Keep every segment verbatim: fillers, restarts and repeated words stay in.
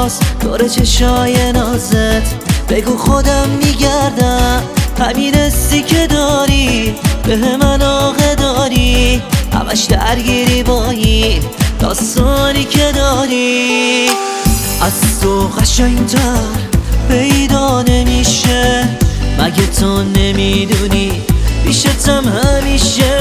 باز دور چشای نازت بگو خودم میگردم. همین حسی که داری به من علاقه داری، همش درگیری با این داستانی که داری. از تو قشنگتر پیدا نمیشه، مگه تو نمیدونی پیشتم همیشه.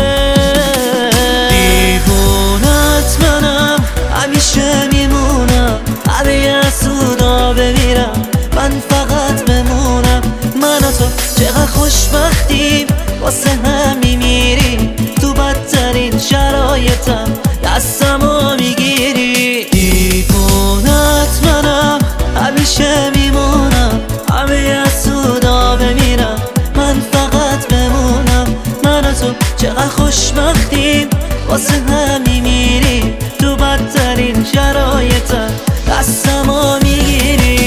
دیوونت منم همیشه میمونم، همه سودا بمیرم من فقط بمونم. من و تو چقدر خوشبختیم واسه هم میمیریم، تو بدترین شرایطم دستمو میگیری. دیوونت منم همیشه میمونم، همه سودا بمیرم من فقط بمونم. من و تو چقدر خوشبختیم واسه هم میمیریم، تو بدترین شرایطم دستمو میگیری.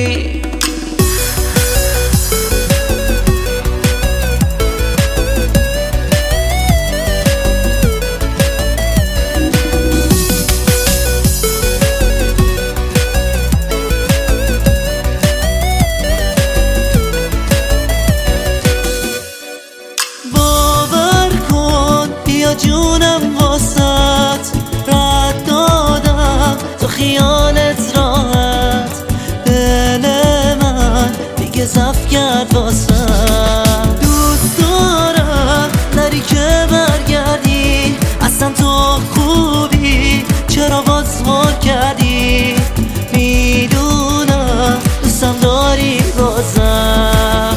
جونم واسط رد دادم تو خیالت راحت، دل من دیگه زف کرد واسط. دوست دارم نری که برگردی، اصلا تو خوبی چرا باز ما کردی. میدونم دوستم داری بازم.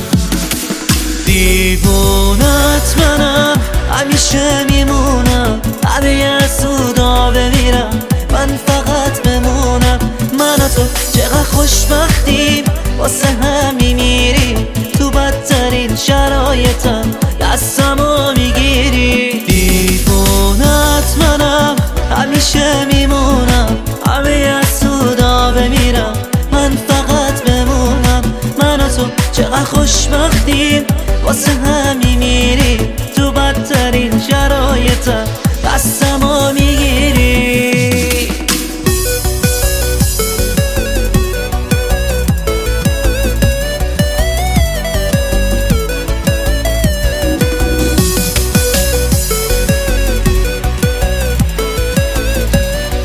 دیوونت منم همیشه میمونم، همه سودا بمیرم من فقط بمونم. من و تو چقدر خوشبختیم واسه هم میمیریم، تو بدترین شرایطم دستمو میگیری. دیوونت منم همیشه میمونم، همه سودا بمیرم من فقط بمونم. من و تو چقدر خوشبختیم واسه هم میمیریم، تو بدترین شرایطم دستمو میگیری.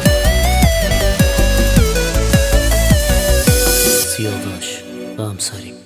سیاوش و همسری